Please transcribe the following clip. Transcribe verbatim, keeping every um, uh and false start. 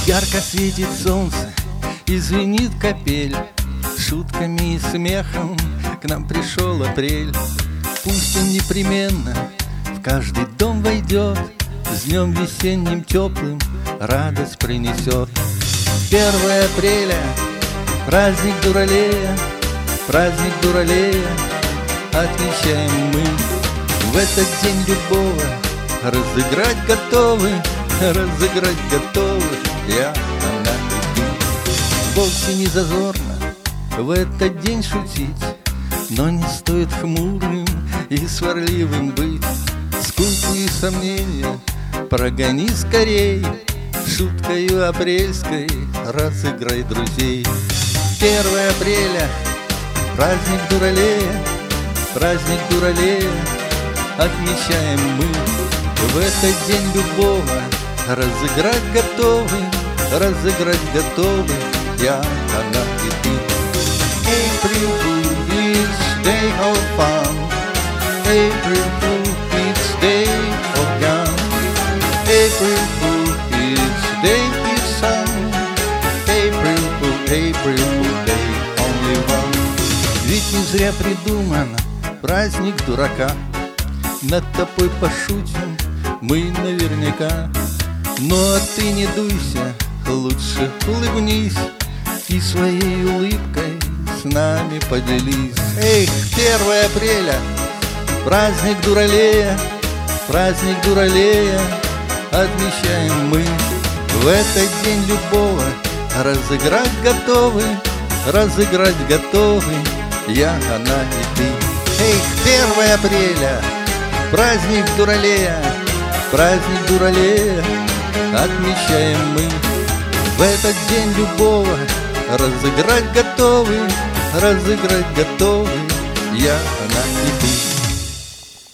Ярко светит солнце и звенит капель. Шутками и смехом к нам пришел апрель. Пусть он непременно в каждый дом войдет, с днем весенним теплым радость принесет. Первое апреля, праздник Дуралея, праздник Дуралея отмечаем мы. В этот день любого разыграть готовы, разыграть готовы я, она и ты. Вовсе не зазорно в этот день шутить, но не стоит хмурым и сварливым быть. Скуку и сомнения прогони скорей, шуткою апрельской разыграй друзей. Первое апреля, праздник Дуралея, праздник Дуралея отмечаем мы. В этот день любого разыграть готовы, разыграть готовы я, она и ты. April Fool, it's day of fun. April Fool, it's day of gun. April Fool, it's day is sun. April Fool, April Fool, day only one. Ведь не зря придуман праздник дурака. Над тобой пошутим мы наверняка. Ну а ты не дуйся, лучше улыбнись и своей улыбкой с нами поделись. Эх, первое апреля, праздник Дуралея, праздник Дуралея отмечаем мы. В этот день любого разыграть готовы, разыграть готовы я, она и ты. Эх, первое апреля, праздник Дуралея, праздник Дуралея отмечаем мы. В этот день любого разыграть готовы, разыграть готовы я, она и ты.